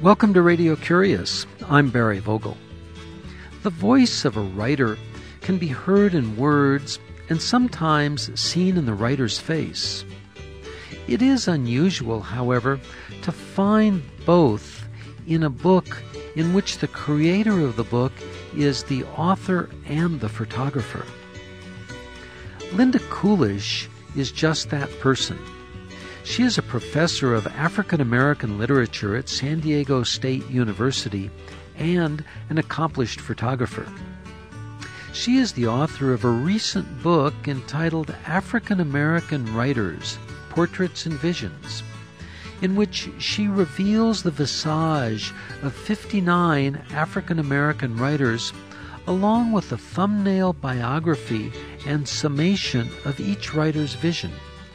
Welcome to Radio Curious. I'm Barry Vogel. The voice of a writer can be heard in words and sometimes seen in the writer's face. It is unusual, however, to find both in a book in which the creator of the book is the author and the photographer. Linda Coolish is just that person. She is a professor of African American literature at San Diego State University and an accomplished photographer. She is the author of a recent book entitled African American Writers, Portraits and Visions, in which she reveals the visage of 59 African American writers, along with a thumbnail biography and summation of each writer's vision.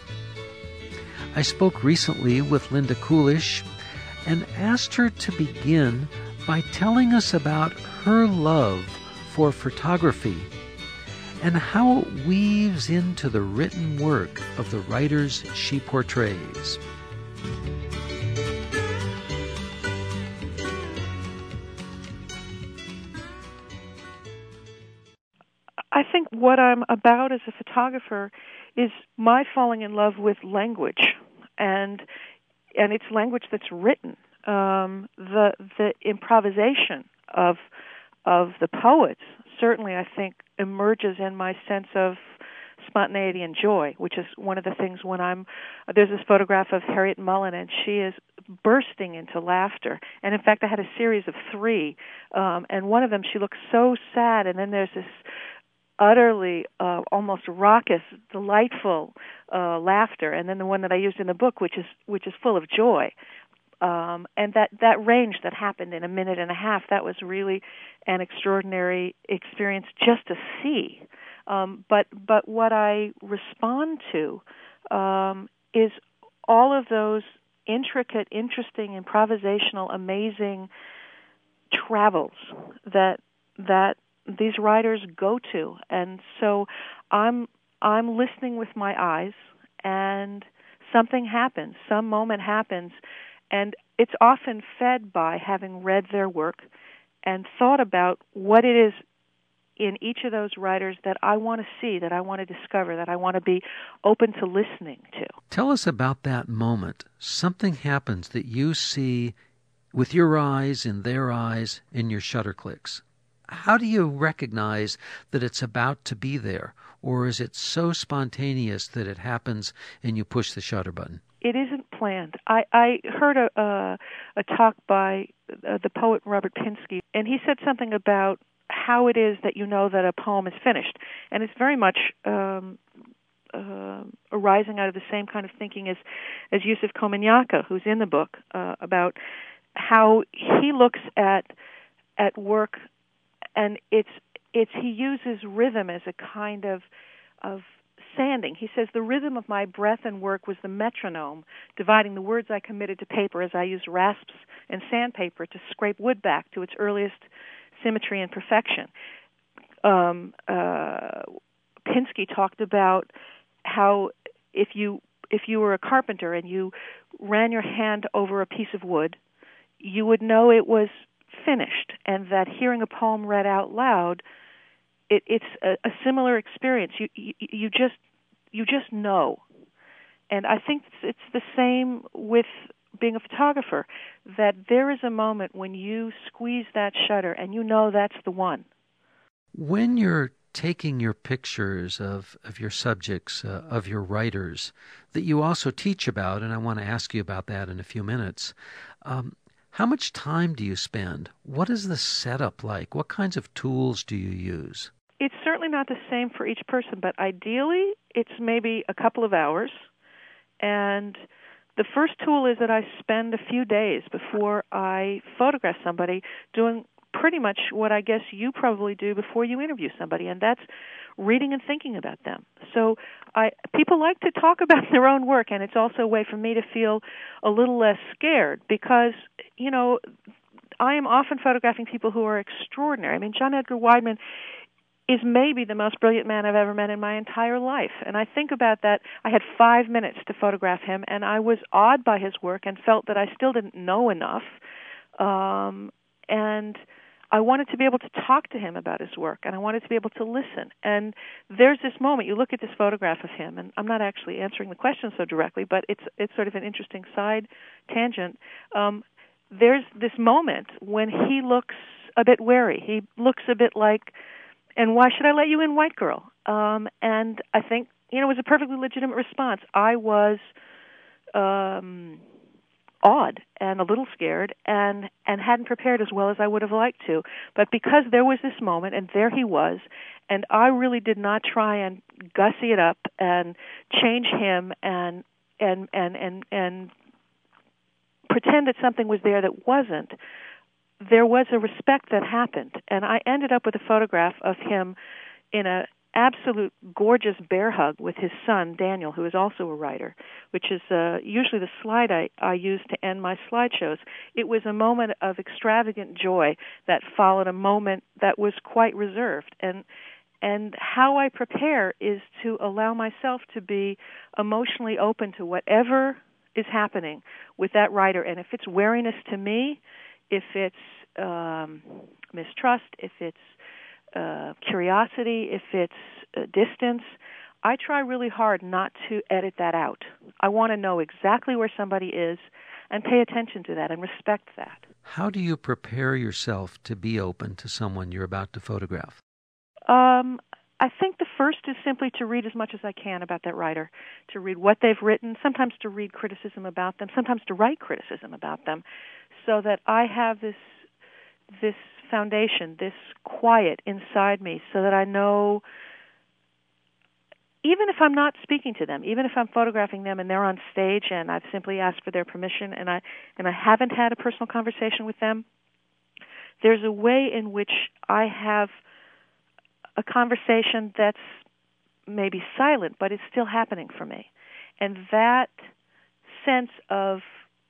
I spoke recently with Linda Coolish and asked her to begin by telling us about her love for photography and how it weaves into the written work of the writers she portrays. I think what I'm about as a photographer is my falling in love with language, and it's language that's written. The improvisation of the poets certainly, I think, emerges in my sense of spontaneity and joy, which is one of the things when there's this photograph of Harriet Mullen, and she is bursting into laughter. And in fact, I had a series of 3, and one of them she looks so sad, and then there's this utterly almost raucous, delightful laughter, and then the one that I used in the book, which is full of joy. And that range that happened in a minute and a half, that was really an extraordinary experience just to see. But what I respond to is all of those intricate, interesting, improvisational, amazing travels that these writers go to. And so I'm listening with my eyes, and something happens, some moment happens, and it's often fed by having read their work and thought about what it is in each of those writers that I want to see, that I want to discover, that I want to be open to listening to. Tell us about that moment. Something happens that you see with your eyes, in their eyes, in your shutter clicks. How do you recognize that it's about to be there? Or is it so spontaneous that it happens and you push the shutter button? It isn't planned. I heard a talk by the poet Robert Pinsky, and he said something about how it is that you know that a poem is finished. And it's very much arising out of the same kind of thinking as Yusuf Komunyakaa, who's in the book, about how he looks at work. And he uses rhythm as a kind of sanding. He says, the rhythm of my breath and work was the metronome, dividing the words I committed to paper as I used rasps and sandpaper to scrape wood back to its earliest symmetry and perfection. Pinsky talked about how if you were a carpenter and you ran your hand over a piece of wood, you would know it was finished, and that hearing a poem read out loud, it's a similar experience. You just know, and I think it's the same with being a photographer. That there is a moment when you squeeze that shutter, and you know that's the one. When you're taking your pictures of your subjects, of your writers, that you also teach about, and I want to ask you about that in a few minutes. How much time do you spend? What is the setup like? What kinds of tools do you use? It's certainly not the same for each person, but ideally it's maybe a couple of hours. And the first tool is that I spend a few days before I photograph somebody doing pretty much what I guess you probably do before you interview somebody, and that's reading and thinking about them. So people like to talk about their own work, and it's also a way for me to feel a little less scared because, I am often photographing people who are extraordinary. I mean, John Edgar Wideman is maybe the most brilliant man I've ever met in my entire life. And I think about that. I had 5 minutes to photograph him, and I was awed by his work and felt that I still didn't know enough. And I wanted to be able to talk to him about his work, and I wanted to be able to listen. And there's this moment, you look at this photograph of him, and I'm not actually answering the question so directly, but it's sort of an interesting side tangent. There's this moment when he looks a bit wary. He looks a bit like, and why should I let you in, white girl? And I think, it was a perfectly legitimate response. I was awed and a little scared and hadn't prepared as well as I would have liked to. But because there was this moment and there he was, and I really did not try and gussy it up and change him and pretend that something was there that wasn't, there was a respect that happened. And I ended up with a photograph of him in a absolute gorgeous bear hug with his son, Daniel, who is also a writer, which is usually the slide I use to end my slideshows. It was a moment of extravagant joy that followed a moment that was quite reserved. And how I prepare is to allow myself to be emotionally open to whatever is happening with that writer. And if it's wariness to me, if it's mistrust, if it's curiosity, if it's distance, I try really hard not to edit that out. I want to know exactly where somebody is and pay attention to that and respect that. How do you prepare yourself to be open to someone you're about to photograph? I think the first is simply to read as much as I can about that writer, to read what they've written, sometimes to read criticism about them, sometimes to write criticism about them, so that I have this foundation, this quiet inside me, so that I know, even if I'm not speaking to them, even if I'm photographing them and they're on stage and I've simply asked for their permission and I haven't had a personal conversation with them, there's a way in which I have a conversation that's maybe silent, but it's still happening for me. And that sense of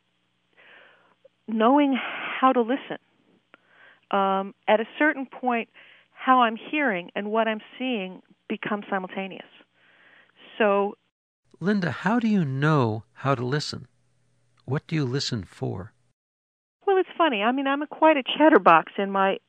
knowing how to listen, at a certain point, how I'm hearing and what I'm seeing become simultaneous. So, Linda, how do you know how to listen? What do you listen for? Well, it's funny. I mean, I'm quite a chatterbox in my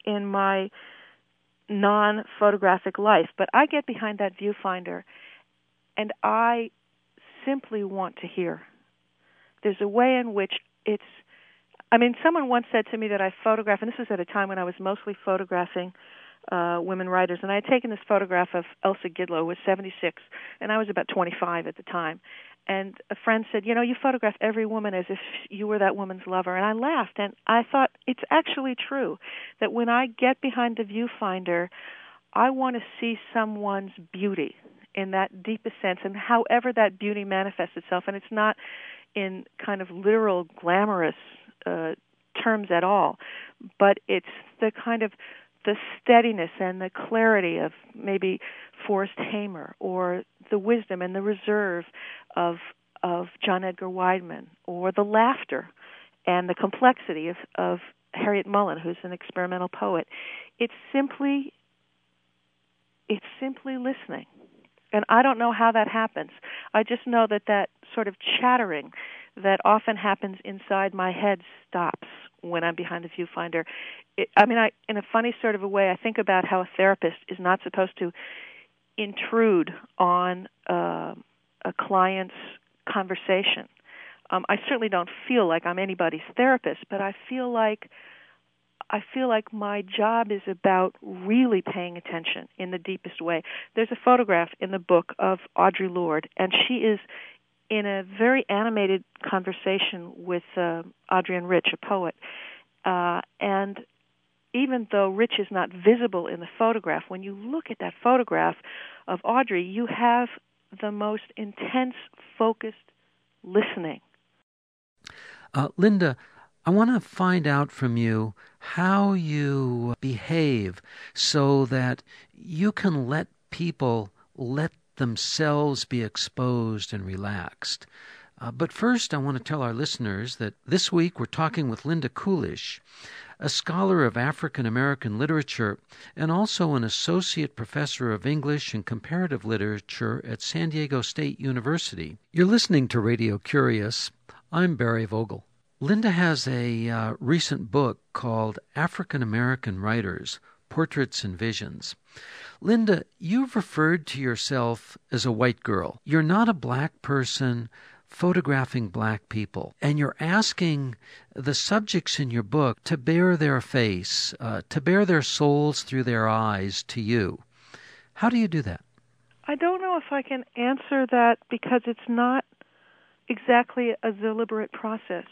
non-photographic life, but I get behind that viewfinder and I simply want to hear. There's a way in which someone once said to me that I photograph, and this was at a time when I was mostly photographing women writers, and I had taken this photograph of Elsa Gidlow, who was 76, and I was about 25 at the time. And a friend said, you photograph every woman as if you were that woman's lover. And I laughed, and I thought, it's actually true, that when I get behind the viewfinder, I want to see someone's beauty in that deepest sense, and however that beauty manifests itself. And it's not in kind of literal, glamorous terms at all, but it's the kind of the steadiness and the clarity of maybe Forrest Hamer, or the wisdom and the reserve of John Edgar Wideman, or the laughter and the complexity of Harriet Mullen, who's an experimental poet. It's simply listening. And I don't know how that happens. I just know that sort of chattering that often happens inside my head stops when I'm behind the viewfinder. In a funny sort of a way, I think about how a therapist is not supposed to intrude on a client's conversation. I certainly don't feel like I'm anybody's therapist, but I feel like my job is about really paying attention in the deepest way. There's a photograph in the book of Audre Lorde, and she is in a very animated conversation with Adrienne Rich, a poet. And even though Rich is not visible in the photograph, when you look at that photograph of Audre, you have the most intense, focused listening. Linda, I want to find out from you how you behave so that you can let people let themselves be exposed and relaxed. But first, I want to tell our listeners that this week we're talking with Linda Kulisch, a scholar of African American literature and also an associate professor of English and comparative literature at San Diego State University. You're listening to Radio Curious. I'm Barry Vogel. Linda has a recent book called African American Writers, Portraits and Visions. Linda, you've referred to yourself as a white girl. You're not a black person photographing black people, and you're asking the subjects in your book to bear their face, to bear their souls through their eyes to you. How do you do that? I don't know if I can answer that because it's not exactly a deliberate process.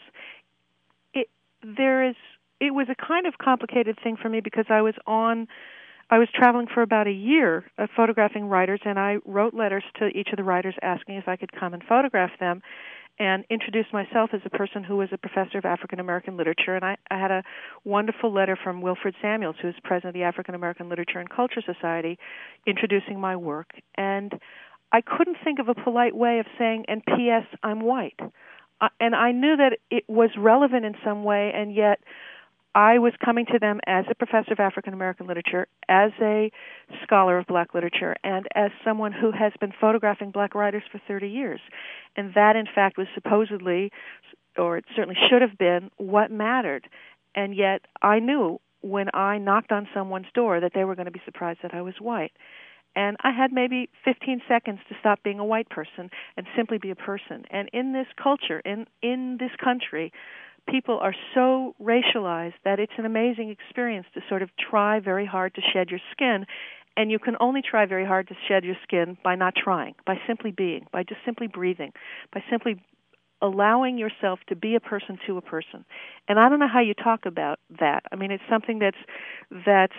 It was a kind of complicated thing for me because I was traveling for about a year photographing writers, and I wrote letters to each of the writers asking if I could come and photograph them and introduce myself as a person who was a professor of African American literature. And I had a wonderful letter from Wilfred Samuels, who is president of the African American Literature and Culture Society, introducing my work. And I couldn't think of a polite way of saying, and P.S., I'm white. And I knew that it was relevant in some way, and yet I was coming to them as a professor of African American literature, as a scholar of black literature, and as someone who has been photographing black writers for 30 years. And that, in fact, was supposedly, or it certainly should have been, what mattered. And yet I knew when I knocked on someone's door that they were going to be surprised that I was white. And I had maybe 15 seconds to stop being a white person and simply be a person. And in this culture, in this country, people are so racialized that it's an amazing experience to sort of try very hard to shed your skin. And you can only try very hard to shed your skin by not trying, by simply being, by just simply breathing, by simply allowing yourself to be a person to a person. And I don't know how you talk about that. I mean, it's something that's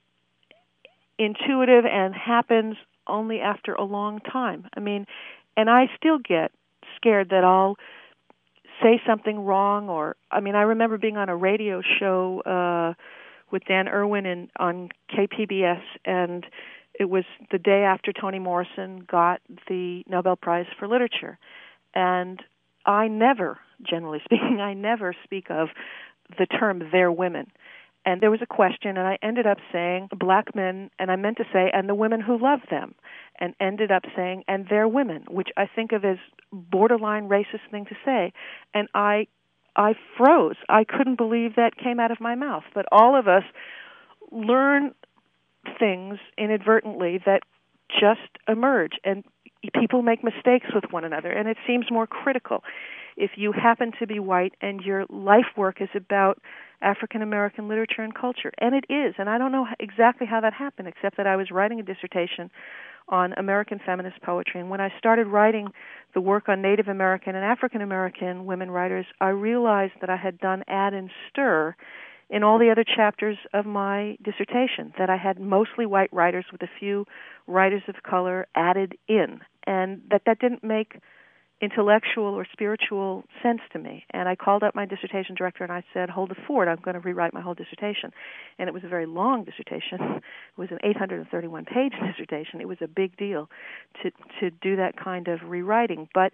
intuitive and happens only after a long time. I mean, and I still get scared that I'll say something wrong, or I remember being on a radio show with Dan Irwin on KPBS, and it was the day after Toni Morrison got the Nobel Prize for Literature. And I never, generally speaking, speak of the term "they're women." And there was a question, and I ended up saying black men, and I meant to say, and the women who love them, and ended up saying, and they're women, which I think of as borderline racist thing to say. And I froze. I couldn't believe that came out of my mouth. But all of us learn things inadvertently that just emerge, and people make mistakes with one another, and it seems more critical if you happen to be white and your life work is about African American literature and culture. And it is, and I don't know exactly how that happened, except that I was writing a dissertation on American feminist poetry. And when I started writing the work on Native American and African American women writers, I realized that I had done add and stir in all the other chapters of my dissertation, that I had mostly white writers with a few writers of color added in, and that didn't make intellectual or spiritual sense to me. And I called up my dissertation director and I said, hold the fort, I'm going to rewrite my whole dissertation. And it was a very long dissertation. It was an 831-page dissertation. It was a big deal to do that kind of rewriting. But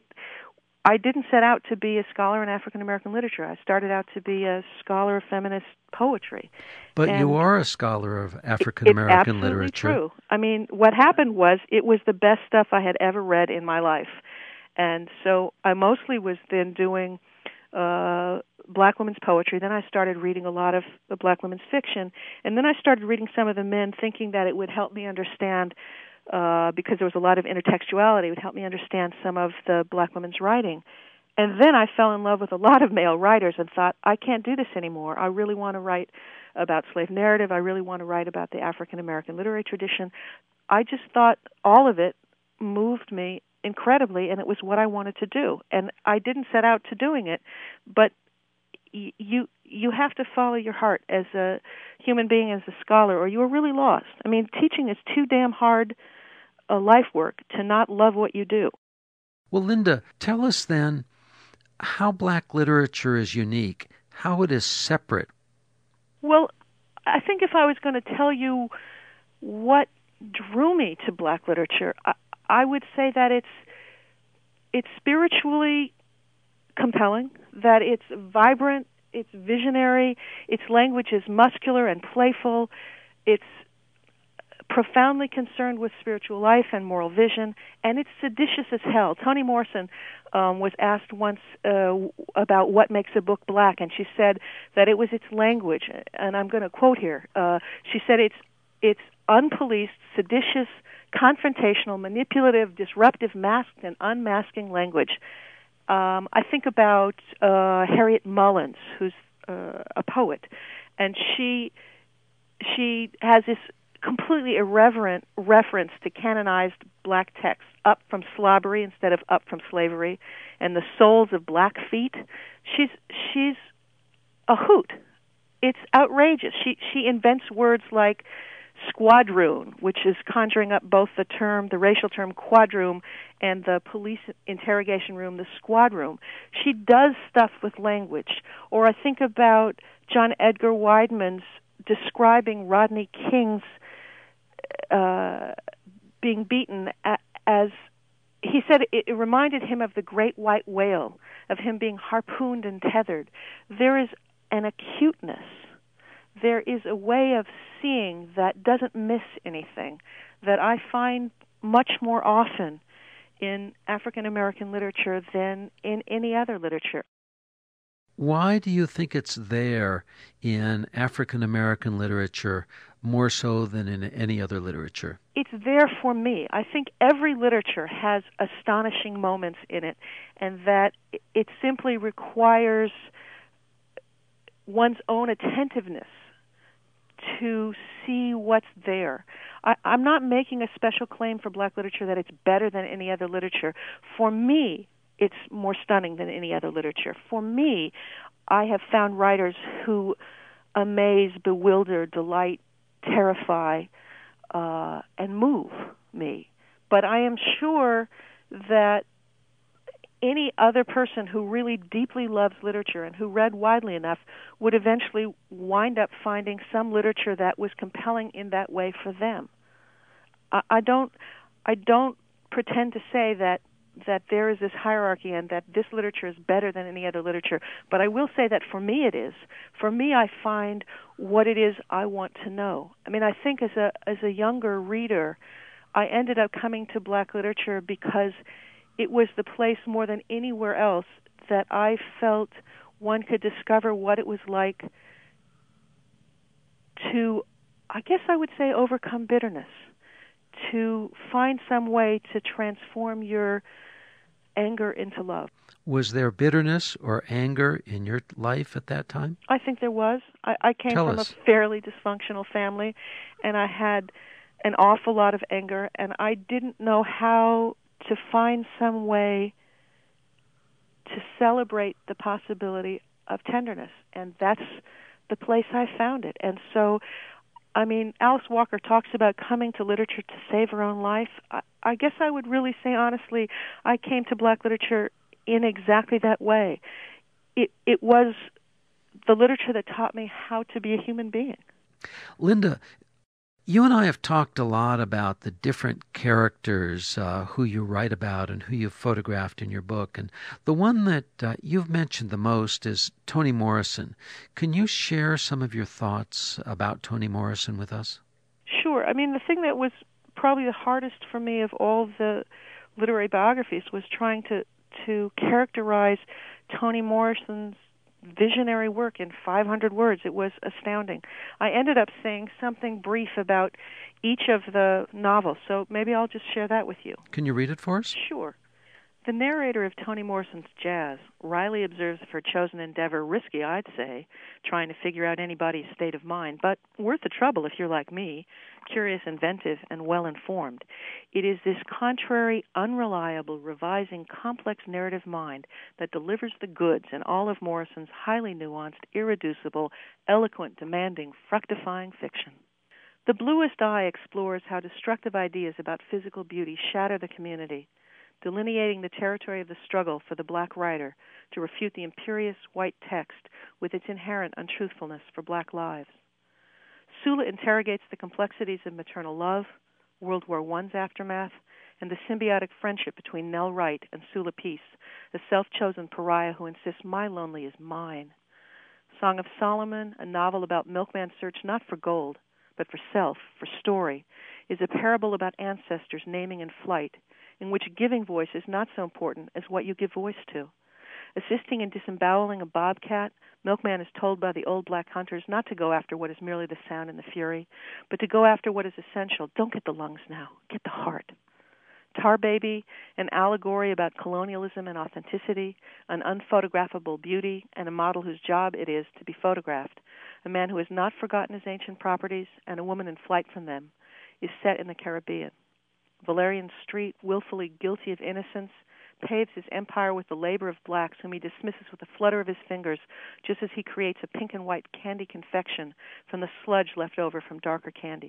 I didn't set out to be a scholar in African American literature. I started out to be a scholar of feminist poetry. But you are a scholar of African American literature. It's absolutely true. I mean, what happened was it was the best stuff I had ever read in my life. And so I mostly was then doing black women's poetry. Then I started reading a lot of the black women's fiction. And then I started reading some of the men, thinking that it would help me understand, because there was a lot of intertextuality, it would help me understand some of the black women's writing. And then I fell in love with a lot of male writers and thought, I can't do this anymore. I really want to write about slave narrative. I really want to write about the African American literary tradition. I just thought all of it moved me incredibly, and it was what I wanted to do. And I didn't set out to doing it, but you have to follow your heart as a human being, as a scholar, or you are really lost. I mean, teaching is too damn hard a life work to not love what you do. Well, Linda, tell us then how black literature is unique, how it is separate. Well, I think if I was going to tell you what drew me to black literature, I would say that it's spiritually compelling, that it's vibrant, it's visionary, its language is muscular and playful, it's profoundly concerned with spiritual life and moral vision, and it's seditious as hell. Toni Morrison was asked once about what makes a book black, and she said that it was its language. And I'm going to quote here. She said it's unpoliced, seditious, confrontational, manipulative, disruptive, masked and unmasking language. I think about Harriet Mullins, who's a poet, and she has this completely irreverent reference to canonized black texts, up from slobbery instead of up from slavery, and the soles of black feet. She's a hoot. It's outrageous. She invents words like squadroon, which is conjuring up both the racial term quadroon, and the police interrogation room, the squad room. She does stuff with language. Or I think about John Edgar Wideman's describing Rodney King's being beaten as he said it reminded him of the great white whale, of him being harpooned and tethered. There is an acuteness. There is a way of seeing that doesn't miss anything that I find much more often in African American literature than in any other literature. Why do you think it's there in African American literature more so than in any other literature? It's there for me. I think every literature has astonishing moments in it, and that it simply requires one's own attentiveness to see what's there. I'm not making a special claim for black literature that it's better than any other literature. For me, it's more stunning than any other literature. For me, I have found writers who amaze, bewilder, delight, terrify, and move me. But I am sure that any other person who really deeply loves literature and who read widely enough would eventually wind up finding some literature that was compelling in that way for them. I don't pretend to say that there is this hierarchy and that this literature is better than any other literature, but I will say that for me it is. For me, I find what it is I want to know. I mean, I think as a younger reader, I ended up coming to black literature because it was the place more than anywhere else that I felt one could discover what it was like to, I guess I would say, overcome bitterness, to find some way to transform your anger into love. Was there bitterness or anger in your life at that time? I think there was. I came from a fairly dysfunctional family, and I had an awful lot of anger, and I didn't know how to find some way to celebrate the possibility of tenderness, and that's the place I found it. And so, I mean, Alice Walker talks about coming to literature to save her own life. I guess I would really say, honestly, I came to black literature in exactly that way. It was the literature that taught me how to be a human being. Linda, you and I have talked a lot about the different characters who you write about and who you've photographed in your book. And the one that you've mentioned the most is Toni Morrison. Can you share some of your thoughts about Toni Morrison with us? Sure. I mean, the thing that was probably the hardest for me of all the literary biographies was trying to characterize Toni Morrison's visionary work in 500 words. It was astounding. I ended up saying something brief about each of the novels, so maybe I'll just share that with you. Can you read it for us? Sure. The narrator of Toni Morrison's Jazz wryly observes of her chosen endeavor, risky, I'd say, trying to figure out anybody's state of mind, but worth the trouble if you're like me, curious, inventive, and well-informed. It is this contrary, unreliable, revising, complex narrative mind that delivers the goods in all of Morrison's highly nuanced, irreducible, eloquent, demanding, fructifying fiction. The Bluest Eye explores how destructive ideas about physical beauty shatter the community, delineating the territory of the struggle for the black writer to refute the imperious white text with its inherent untruthfulness for black lives. Sula interrogates the complexities of maternal love, World War I's aftermath, and the symbiotic friendship between Nell Wright and Sula Peace, a self-chosen pariah who insists my lonely is mine. Song of Solomon, a novel about milkman's search not for gold, but for self, for story, is a parable about ancestors naming in flight, in which giving voice is not so important as what you give voice to. Assisting in disemboweling a bobcat, Milkman is told by the old black hunters not to go after what is merely the sound and the fury, but to go after what is essential. Don't get the lungs now, get the heart. Tar Baby, an allegory about colonialism and authenticity, an unphotographable beauty, and a model whose job it is to be photographed, a man who has not forgotten his ancient properties, and a woman in flight from them, is set in the Caribbean. Valerian Street, willfully guilty of innocence, paves his empire with the labor of blacks whom he dismisses with a flutter of his fingers, just as he creates a pink and white candy confection from the sludge left over from darker candies.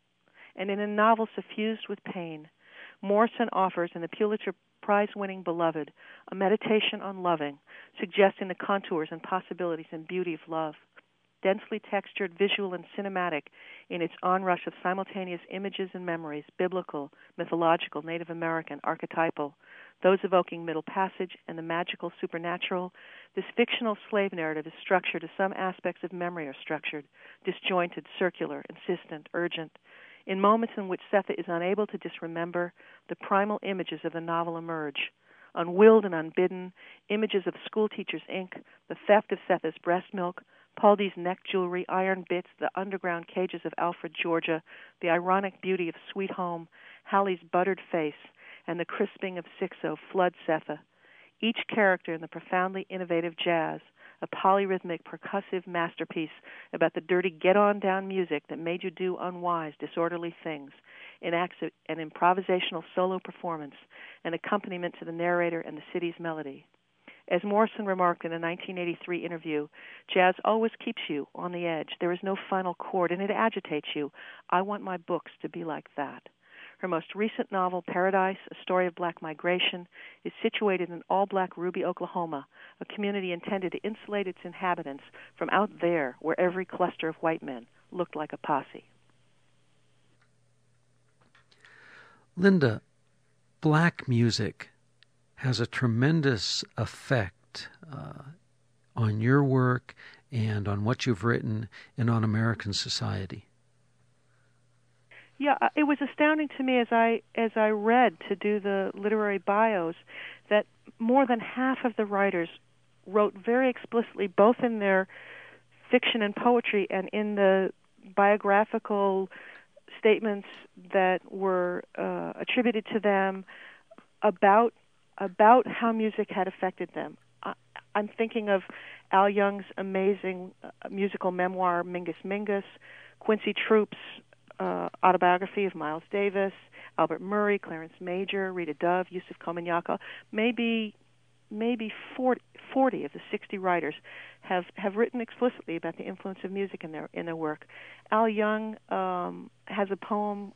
And in a novel suffused with pain, Morrison offers in the Pulitzer Prize-winning Beloved a meditation on loving, suggesting the contours and possibilities and beauty of love. Densely textured, visual, and cinematic in its onrush of simultaneous images and memories, biblical, mythological, Native American, archetypal, those evoking Middle Passage and the magical supernatural, this fictional slave narrative is structured as some aspects of memory are structured, disjointed, circular, insistent, urgent. In moments in which Sethe is unable to disremember, the primal images of the novel emerge. Unwilled and unbidden, images of schoolteacher's ink, the theft of Sethe's breast milk, Paul D's neck jewelry, iron bits, the underground cages of Alfred, Georgia, the ironic beauty of Sweet Home, Hallie's buttered face, and the crisping of Sixo flood Sethe. Each character in the profoundly innovative jazz, a polyrhythmic, percussive masterpiece about the dirty get-on-down music that made you do unwise, disorderly things, enacts an improvisational solo performance, an accompaniment to the narrator and the city's melody. As Morrison remarked in a 1983 interview, jazz always keeps you on the edge. There is no final chord, and it agitates you. I want my books to be like that. Her most recent novel, Paradise, A Story of Black Migration, is situated in all-black Ruby, Oklahoma, a community intended to insulate its inhabitants from out there where every cluster of white men looked like a posse. Linda, black music has a tremendous effect on your work and on what you've written and on American society. Yeah, it was astounding to me as I read to do the literary bios that more than half of the writers wrote very explicitly, both in their fiction and poetry and in the biographical statements that were attributed to them about how music had affected them. I'm thinking of Al Young's amazing musical memoir, Mingus Mingus, Quincy Troop's autobiography of Miles Davis, Albert Murray, Clarence Major, Rita Dove, Yusuf Komunyakaa. Maybe 40 of the 60 writers have written explicitly about the influence of music in their work. Al Young has a poem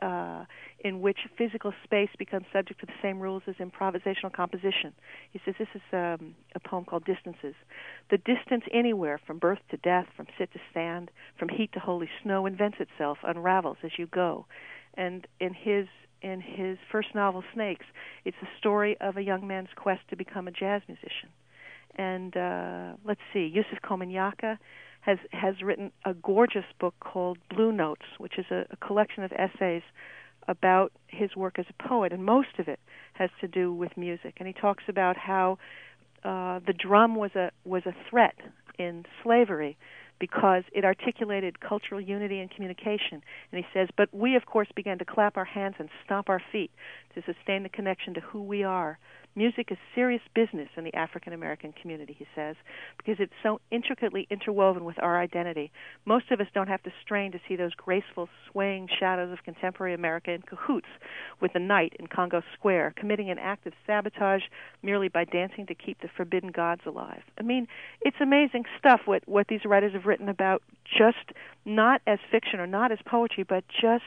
in which physical space becomes subject to the same rules as improvisational composition. He says this is a poem called Distances. The distance anywhere, from birth to death, from sit to stand, from heat to holy snow, invents itself, unravels as you go. And in his first novel, Snakes, it's the story of a young man's quest to become a jazz musician. And let's see, Yusuf Komunyakaa has written a gorgeous book called Blue Notes, which is a collection of essays about his work as a poet, and most of it has to do with music. And he talks about how the drum was a threat in slavery because it articulated cultural unity and communication. And he says, but we, of course, began to clap our hands and stomp our feet to sustain the connection to who we are. Music is serious business in the African-American community, he says, because it's so intricately interwoven with our identity. Most of us don't have to strain to see those graceful, swaying shadows of contemporary America in cahoots with the night in Congo Square, committing an act of sabotage merely by dancing to keep the forbidden gods alive. I mean, it's amazing stuff what these writers have written about, just not as fiction or not as poetry, but just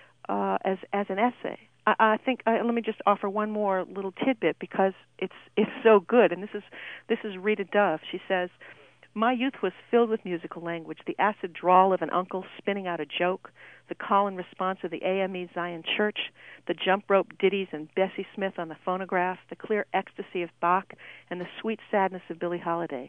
as an essay. I think let me just offer one more little tidbit because it's so good. And this is Rita Dove. She says, "My youth was filled with musical language, the acid drawl of an uncle spinning out a joke, the call and response of the AME Zion Church, the jump rope ditties and Bessie Smith on the phonograph, the clear ecstasy of Bach, and the sweet sadness of Billie Holiday.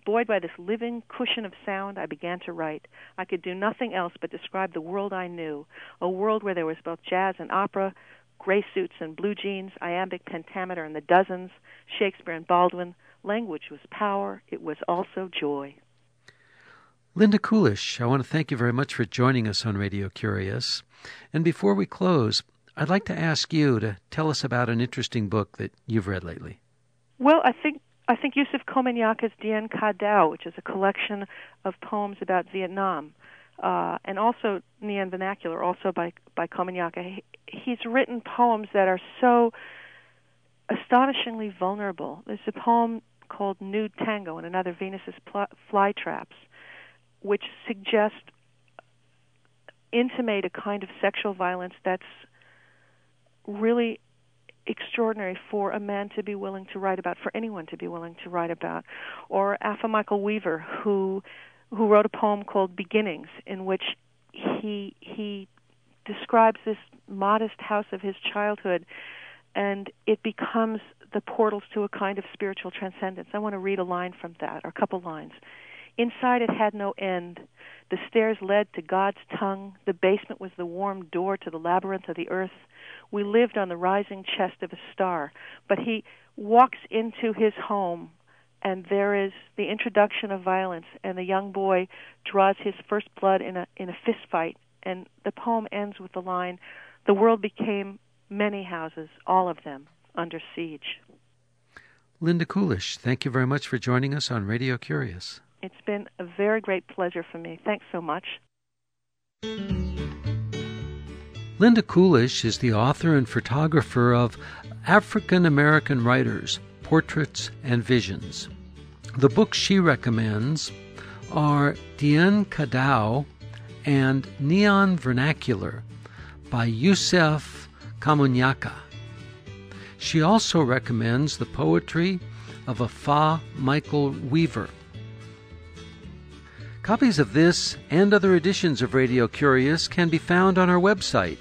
Buoyed by this living cushion of sound, I began to write. I could do nothing else but describe the world I knew, a world where there was both jazz and opera, gray suits and blue jeans, iambic pentameter in the dozens, Shakespeare and Baldwin. Language was power. It was also joy. Linda Kulisch, I want to thank you very much for joining us on Radio Curious. And before we close, I'd like to ask you to tell us about an interesting book that you've read lately. Well, I think Yusuf Komunyaka's Dien Ka Dao, which is a collection of poems about Vietnam, and also Nien Vernacular, also by Komunyaka. He's written poems that are so astonishingly vulnerable. There's a poem called Nude Tango and another Venus's Flytraps, which suggest, intimate a kind of sexual violence that's really extraordinary for a man to be willing to write about, for anyone to be willing to write about. Or Afa Michael Weaver, who wrote a poem called Beginnings, in which he describes this modest house of his childhood, and it becomes the portals to a kind of spiritual transcendence. I want to read a line from that, or a couple lines. Inside it had no end. The stairs led to God's tongue. The basement was the warm door to the labyrinth of the earth. We lived on the rising chest of a star. But he walks into his home, and there is the introduction of violence, and the young boy draws his first blood in a fist fight. And the poem ends with the line, "The world became many houses, all of them under siege." Linda Kulisch, thank you very much for joining us on Radio Curious. It's been a very great pleasure for me. Thanks so much. Linda Kulisch is the author and photographer of African American Writers, Portraits and Visions. The books she recommends are Dien Ka Dao and Nien Vernacular by Yusuf Komunyaka. She also recommends the poetry of Afa Michael Weaver. Copies of this and other editions of Radio Curious can be found on our website,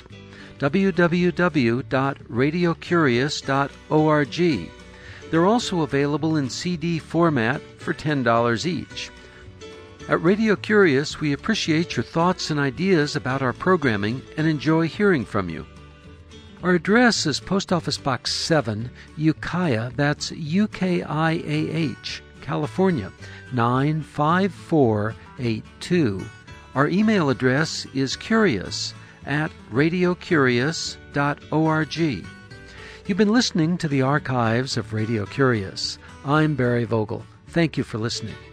www.radiocurious.org. They're also available in CD format for $10 each. At Radio Curious, we appreciate your thoughts and ideas about our programming and enjoy hearing from you. Our address is Post Office Box 7, Ukiah, that's UKIAH, California, 95482. Our email address is curious@radiocurious.org. You've been listening to the archives of Radio Curious. I'm Barry Vogel. Thank you for listening.